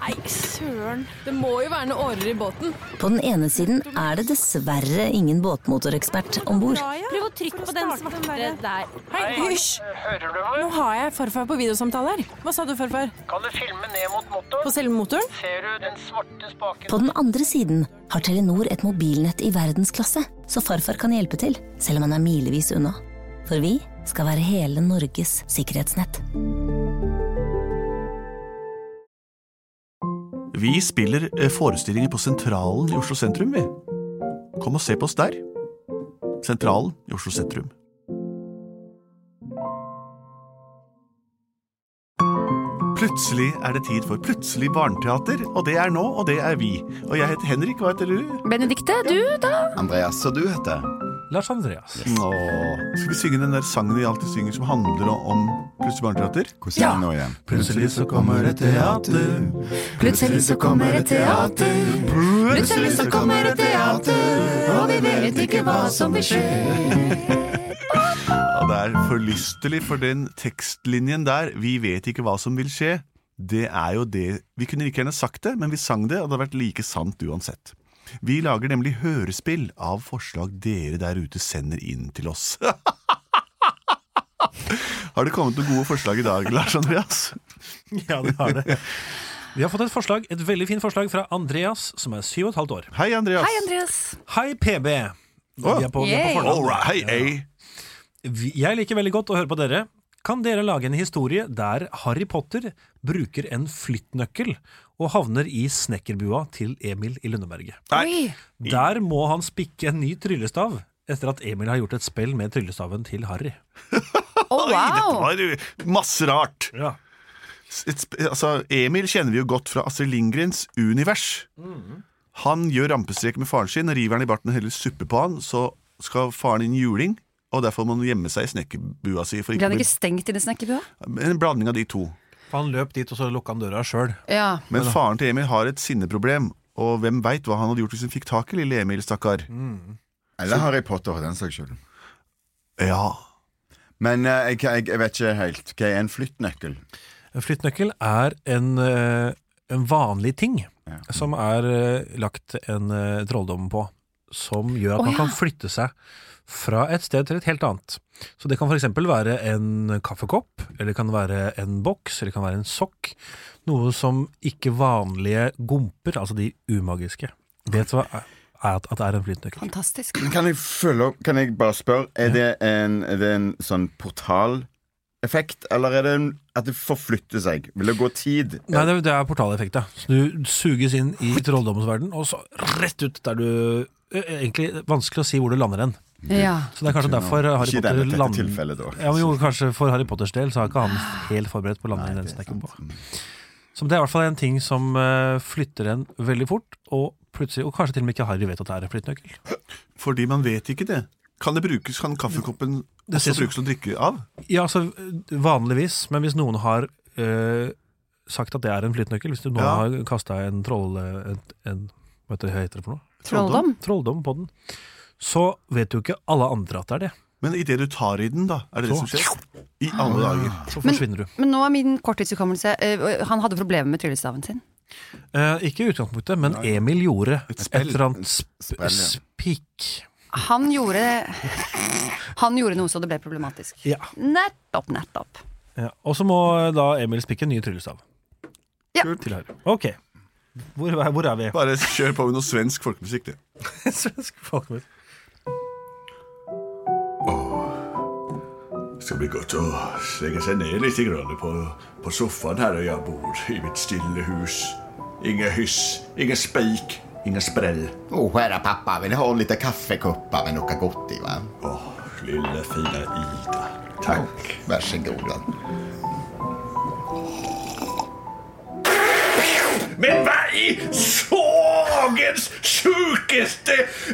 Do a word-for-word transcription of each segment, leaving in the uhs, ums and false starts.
Nei, søren. Det må jo være noen årer i båten. På den ene siden er det dessverre ingen båtmotorekspert ombord. Prøv å trykke på den svarte der. Hei, hysj! Nå har jeg farfar på videosamtale her. Hva sa du, farfar? Kan du filme ned mot motoren? På selve motoren? Ser du den svarte spaken? På den andre siden har Telenor et mobilnett i verdensklasse, så farfar kan hjelpe til, selv om han er milevis unna. For vi skal være hele Norges sikkerhetsnett. Vi spiller forestillinger på Sentralen i Oslo sentrum, vi. Kom og se på oss der. Sentralen i Oslo sentrum. Plutselig er det tid for Plutselig barneteater, og det er nå, og det er vi. Og jeg heter Henrik, hva heter du? Benedikte, du da? Andreas, og du heter? Lars Andreas. Åh, skal vi synge den der sangen vi alltid synger som handler om Plutselig barneteater? Hvordan er det nå igjen? Plutselig så kommer et teater. Plutselig så kommer et teater. Plutselig så kommer et teater. Og vi vet ikke hva som vil skje. Ja, det er forlystelig, for den tekstlinjen der, vi vet ikke hva som vil skje, det er jo det. Vi kunne ikke gjerne sagt det, men vi sang det, og det har vært like sant uansett. Vi lager nemlig hørespill av forslag dere der ute sender inn til oss. Har det kommet noen gode forslag i dag, Lars Andreas? Ja, det har det. Vi har fått et forslag, et veldig fint forslag fra Andreas, som er syv og et halvt år. Hei, Andreas. Hei, Andreas. Hei, P B. Vi er på, vi er på fornavn. All right, hei, hei. Vi- Jeg liker veldig godt å høre på dere. Kan dere lage en historie der Harry Potter bruker en flyttnøkkel og havner i snekkerbua til Emil i Lønneberget? Nei. Der må han spikke en ny tryllestav etter at Emil har gjort et spill med tryllestaven til Harry. Oh, Oi, dette wow. var masse rart. Ja. Et, sp- altså, Emil kjenner vi jo godt fra Astrid Lindgrens univers. Han gjør rampestrek med faren sin, river han i barten og heller suppe på han, så skal faren inn juling, og derfor må han gjemme seg i snekkerbua si. For Ble han ikke ikke stengt i den snekkerbua? en blanding av de to. For han løp dit, og så lukket han døra selv. Ja. Men faren til Emil har et sinneproblem, og hvem vet hva han hadde gjort hvis han fikk tak i lille Emil, stakkar. Eller Harry Potter, den saks skyld. Ja. Men eh, jeg, jeg, jeg vet ikke helt. Hva er en flyttnøkkel? En flyttnøkkel er en, eh, en vanlig ting Ja. som er eh, lagt en eh, trolldom på, som gjør at Å, man ja. kan flytte seg fra et sted til et helt annet. Så det kan for eksempel være en kaffekopp, eller det kan være en boks, eller det kan være en sokk. Noe som ikke vanlige gomper, altså de umagiske, vet hva er at, at det er en flyttnøkkel. Fantastisk. Kan jeg følge opp, kan jeg bare spørre, er det en, er det en sånn portaleffekt, eller er det en, at det forflytter seg? Vil det gå tid? Nei, det, det er portaleffektet. Så du suges inn i trolldomsverden, og så rett ut der du egentlig vanskelig å si hvor du lander hen. Ja. Så det er kanskje derfor Harry Ikke Potter denne tette lander. tilfellet da. Ja, men jo, kanskje for Harry Potters del så er ikke han helt forberedt på å lande i den snekkerbua. Så det er i hvert fall en ting som uh, flytter en veldig fort, og plutselig, og kanskje til og med ikke Harry vet at det er en flyttnøkkel. Fordi man vet ikke det. Kan det brukes, kan kaffekoppen Det også ser så- brukes til å drikke av? Ja, altså vanligvis, men hvis noen har uh, sagt at det er en flyttnøkkel, hvis noen Ja. har kastet en troll, en, en, hva heter det, hva heter det for noe? Trolldom. Trolldom på den, så vet jo ikke alle andre at det er det. Men i det du tar i den da, er det det Så. som skjer? I alle dager. Så forsvinner du. Men nå er min korttidshukommelse eh, Han hadde problemer med tryllestaven sin. Eh, ikke i utgangspunktet, men Emil gjorde et, spill. eller annet sp Sprell, ja. spikk. Han gjorde Han gjorde noe så det ble problematisk. Ja. Nettopp, nettopp. Ja. Og så må da Emil spikke en ny tryllestav. Ja. Til Harry. Ok. Hvor, er- hvor er vi? Bare kjør på med noe svensk folkemusikk, det. Svensk folkemusikk. Det skal bli godt å legge seg ned litt grann på, på sofaen her jeg bor i mitt stille hus. Inga hyss, inga spik, inga sprell. Åh, kära pappa, vill ha lite kaffekoppar med något gott i, va? Åh, lilla fina Ida. Tack. Varsågoda. Men hva i sågens sjukeste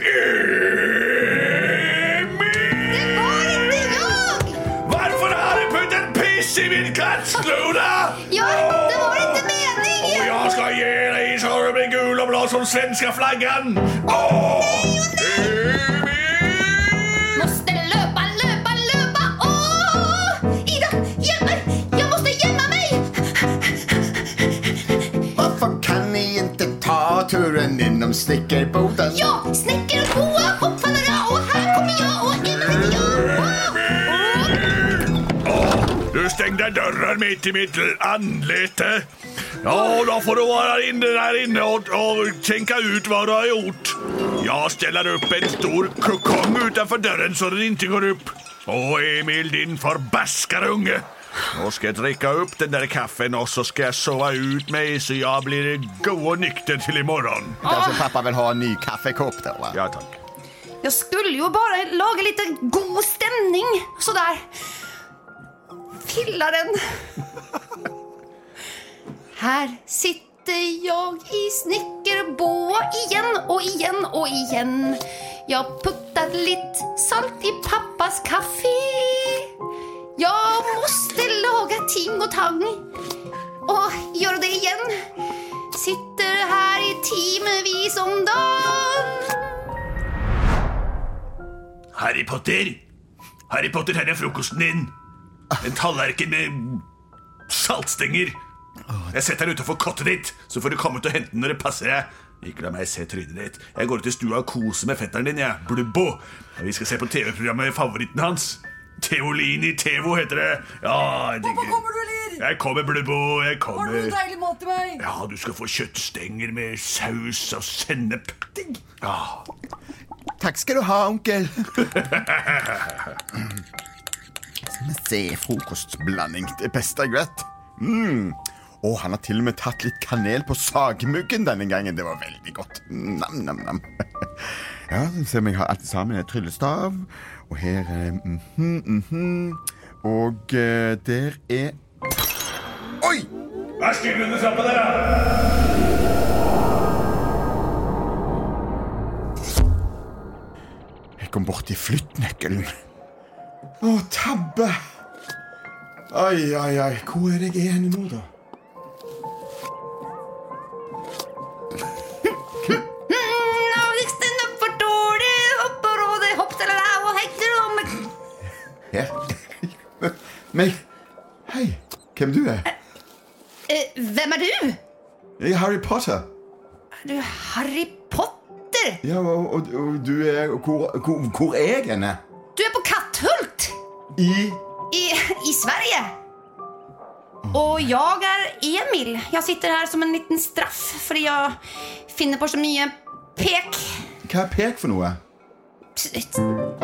Varför har du puttat piss i min kattlåda? Ja, det var inte meningen! Och jag ska ge dig så du blir gul och blå som svenska flaggan. Åh! Måste löpa, löpa, löpa! Åh! Ida, hjälp mig! Jag måste gömma mig! Varför kan ni inte ta turen inom snickerboden? Ja, snickerboa, hoppfallare, och här kommer jag och in jag. Du stängde dörren mitt i mitt anlete. Ja, då får du vara inne där inne och, och tänka ut vad du har gjort. Jag ställer upp en stor kokong utanför dörren så den inte går upp. Åh, Emil, din förbaskade unge. Då ska jag dricka upp den där kaffen och så ska jag sova ut mig så jag blir god och nykter till imorgon. Kanske pappa vill ha en ny kaffekopp då, va? Ja, tack. Jag skulle ju bara laga lite god stämning. Sådär. Fylla den. Här sitter jag i snickerboa igen och igen och igen. Jag puttar lite salt i pappas kaffe. Jag måste laga ting och tang. Och gör det igen. Sitter här i timvis om dagen. Harry Potter! Harry Potter, her er frokosten din. En tallerken med saltstenger. Jeg setter deg utenfor kottet ditt, så får du komme ut og hente den når det passer deg. Ikke la meg se trynet ditt. Jeg går ut i stua og koser med fetteren din, jeg. Blubbo. Vi skal se på tv-programmet favoritten hans. Teolini Tevo heter det. Ja, jeg digger. Pappa, kommer du, eller? Jeg kommer, Blubbo. Jeg kommer. Har du noe deilig mat til meg? Ja, du skal få kjøttstenger med saus og sennep. Ja. Takk skal du ha, onkel. Skal vi se, frokostblanding. Det beste jeg vet. Mm. Og han har til og med tatt litt kanel på sagmuggen denne gangen. Det var veldig godt. Nam, nam, nam. Ja, så ser vi jeg har alt sammen. En tryllestav. Og her er... Mm-hmm, mm-hmm. Og uh, der er... Oi! Hva er stillende sammen der, da? Jeg kom bort i flyttnøkkelen. Å, tabbe! Ai, ai, ai. Hvor er det jeg er henne nå, da? Her? Men, hei, hvem du er? Eh, hvem er du? Jeg er Harry Potter. Er du Harry Potter? Ja, og, og, og du er... Hvor, hvor, hvor er jeg henne? Du er på Katthult. I... I, i Sverige. Og jeg er Emil. Jeg sitter her som en liten straff fordi jeg finner på så mye pek. Hva er pek for noe? Et,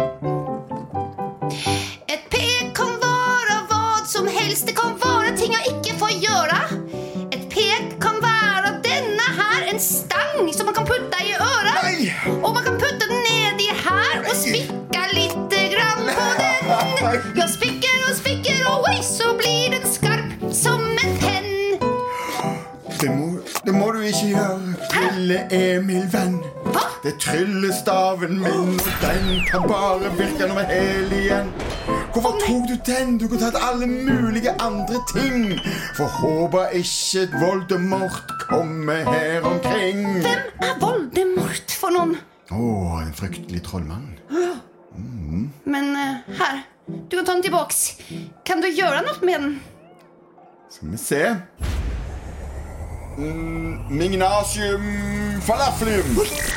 et pek kan være hva som helst. Det kan være ting jeg ikke får gjøre. Et pek kan være denne her, en stang som man kan putte i øret. Nei! Og man kan putte den ned i her og spikke litt grann på den. Jeg spikker og spikker, og oi, så blir den skarp som en penn. Det må, det må du ikke gjøre, lille Emil, venn. Hva? Det er tryllestaven min, og den kan bare virke når jeg er hel igjen. Hvorfor tok du den? Du kunne tatt alle mulige andre ting. For håper ikke Voldemort kommer her omkring. Hvem er Voldemort for noen? Åh, en fryktelig trollmann. Mm. Men uh, her, du kan ta den tilbaks. Kan du gjøre noe med den? Skal vi se. Mm, Mignasium falafelium.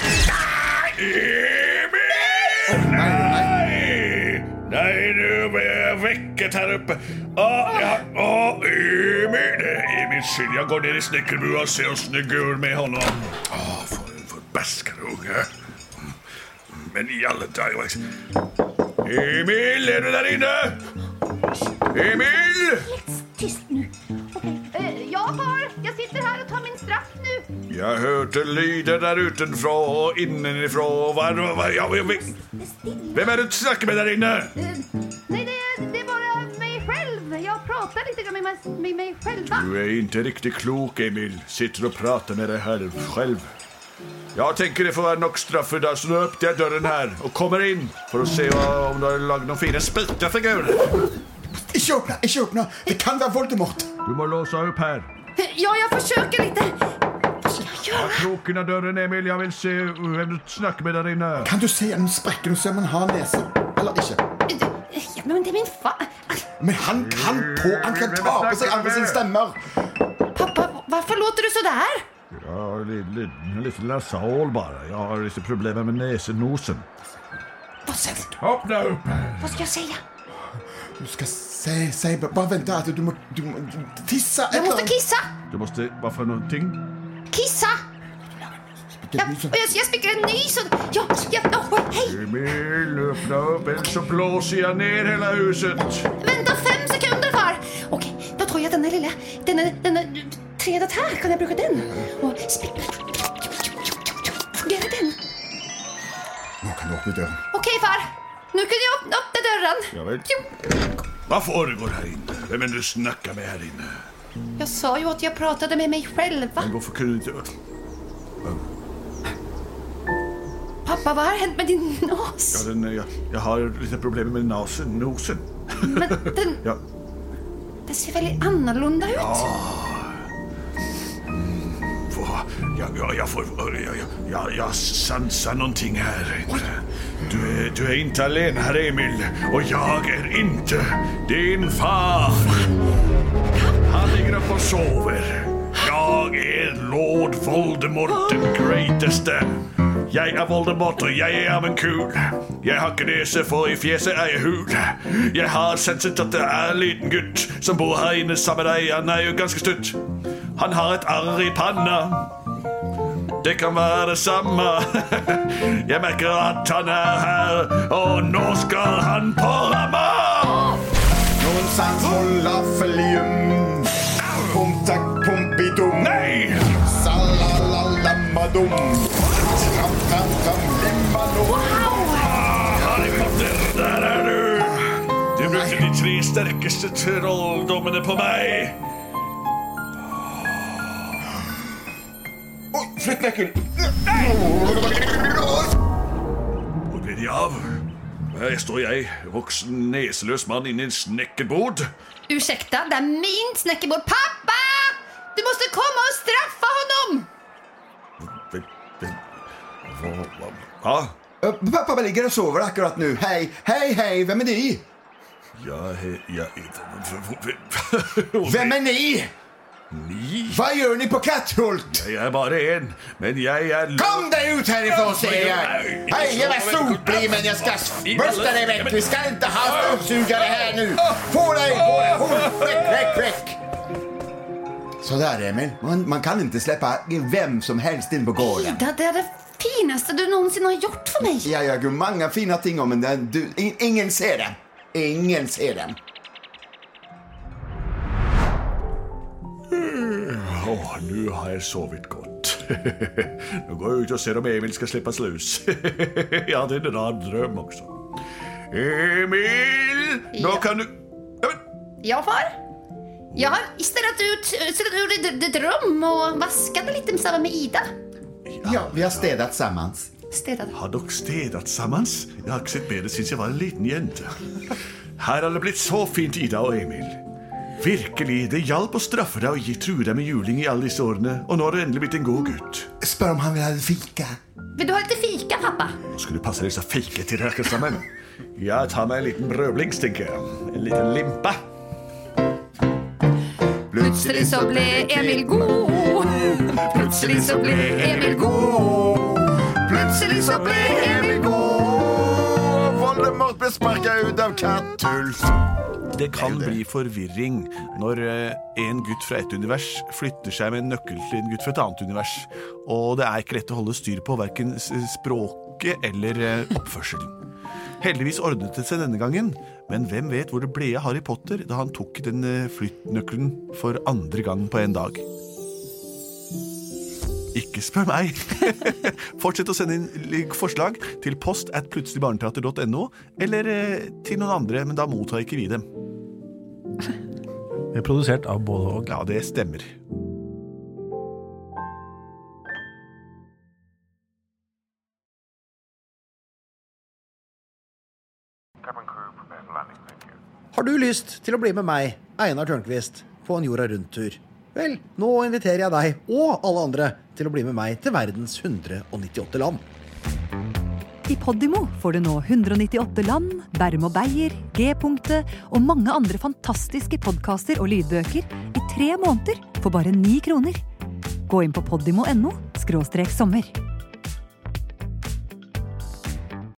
Emil! Oh, nei, nei. Nei, du er vekket her oppe. Å, ja, å, Emil. Emil, skyld, jeg går ned i snekkerbua og ser hvordan det går med honom. Å, for en forbaskede unge. Men i alle dager... Emil, er du der inne? Emil! Tyst nu. Uh, ja, far. Jeg sitter her og tar min straff nu. Jeg hørte lyder der utenfra og innenfra. Hva er det? Hva, ja, hvem er det du snakker med der inne? Uh, nej, det, det är bara mig själv. Jag pratar lite grann med mig, med mig själva. Du er ikke riktig klok, Emil. Sitter og prater med deg her selv. Jeg tenker det får være nok straffer da, så nå åpner jeg døren her og kommer inn for å se om du har laget noen fine spiltefigurer. Ikke åpne, ikke åpne. Det kan være Voldemort. Du må låse opp her. Ja, jag försöker lite. Ja, kroken av døren, Emil. Jeg vil se hvem du snakker med der inne. Kan du se gjennom sprekken og se om han har nese? Eller ikke? Ja, men det är min far. Men han kan på, han kan ta på seg andre sine stemmer. Pappa, varför låter du så där? har lite, lite nasal bara. Jag har lite problem med näsenosen. Vad säger du? Öppna upp! Vad ska jag säga? Du ska säga, säg, bara vänta att du, må, du må tissa. Jag måste kissa! Du måste, vad för någonting? Kissa! Ja, och jag, jag spickar en nys och... Ja, ja, oh, hej! Emil, öppna upp, eller så blåser jag ner hela huset. Vänta fem sekunder, far! Okej, då tar jag den här lilla... Den är, den är trädet här, kan jag bruka den? Och spicka... Fungerar den? Nu kan du öppna dörren. Okej, far. Nu kan jag öppna, öppna dörren. Jag vet. Vad foregår här inne? Vem är du snackar med här inne? Jag sa ju att jag pratade med mig själva. Men varför kunde du inte... Pappa, vad har hänt med din nos? Ja, den, jag, jag har lite problem med nasen, nosen. Men den... Ja. Den ser väldigt annorlunda ut. Ja. Mm, vad? Jag, jag, jag får... Jag, jag, jag sansar någonting här. Du är, du är inte alene här, Emil. Och jag är inte din far. Han ligger upp och sover. Jag är Lord Voldemort, den greateste. Jeg er Voldemort, og jeg er av en kul. Jeg har ikke nese, for i fjeset er jeg hul. Jeg har senset at det er en liten gutt som bor her inne sammen med deg. Han er jo ganske stutt. Han har et arr i panna. Det kan være det samme. Jeg merker at han er her, og nå skal han på ramma. Någonstans hålla felium. Pumtak pumpidum. Nei! Salalallamadum. Tram, tram, tram, limmadum. Harry Potter, der er du. Du brukte de tre sterkeste trolldommene på meg. Oj, flyttnäckeln. Hvor blir de av? Her står jeg, voksen neseløs mann inne i en snekkerbord. Ursäkta, det är min snäckebord. Pappa! Du måste komma och straffa honom! Ja, Pappa ligger och sover akkurat nu. Hej, hej, hej, vem är ni? jeg, jeg, Vem är ni? Ni? Vad gör ni på Katthult? Jeg er bare en, men jeg er... Kom dig ut härifrån, säger jag. Hej, jag var soplig, men jag ska börsta dig väck. Vi ska inte ha stövsugare här nu. Få dig, få dig, få dig, väck, väck, väck. Så där, Emil. Man, man kan inte släppa vem som helst in på gården. Ida, det är det finaste du någonsin har gjort för mig. Jag gör många fina ting om, men den, du, in, ingen ser den. Ingen ser den. Åh, oh, nu har jeg sovet godt. Nå går jeg ut og ser om Emil skal slippes løs. Jeg hadde en rar drøm også. Emil, nå Ja. kan du... Ja, far. Jag har ställt ut, ställt ut ett rum och vaskat lite tillsammans med Ida. Ja, vi har städat sammans. Städat. Har dere stedet sammans? Jeg har ikke sett bedre siden jeg var en liten jente. Her har det blitt så fint, Ida og Emil. Virkelig, det hjalp å straffe deg og gi true deg med juling i alle disse årene. Og nå har du endelig blitt en god gutt. Spør om han vill ha fika. Vill du ha lite fika, pappa? Nå skal du passe deg så fike til dere sammen. Jeg tar meg en liten brødblings, tenker jeg. En liten limpa. Plutselig så ble Emil god. Plutselig så ble Emil god. Plutselig så ble Emil god. Voldemort ble sparket ut av Katthult. Det kan bli forvirring når en gutt fra et univers flytter seg med en nøkkel til en gutt fra et annet univers. Og det er ikke lett å holde styr på hverken språket eller oppførselen. Heldigvis ordnet det seg denne gangen, men hvem vet hvor det ble av Harry Potter da han tok den flyttnøkkelen for andre gang på en dag? Ikke spør meg. Fortsett å sende inn forslag til post at plutseligbarneteater punktum no, eller til noen andre, men da mottar ikke vi dem. Vi er produsert av både og. Ja, det stemmer. Har du lyst til å bli med meg, Einar Tørnqvist, på en jorda rundt-tur? Vel, nå inviterer jeg deg og alle andre til å bli med meg til verdens hundre og nittiåtte land. I Podimo får du nå hundre og nittiåtte land, Berm og Beyer, G-punktet og mange andre fantastiske podcaster og lydbøker i tre måneder for bare ni kroner. Gå inn på podimo punktum no skråstrek sommer.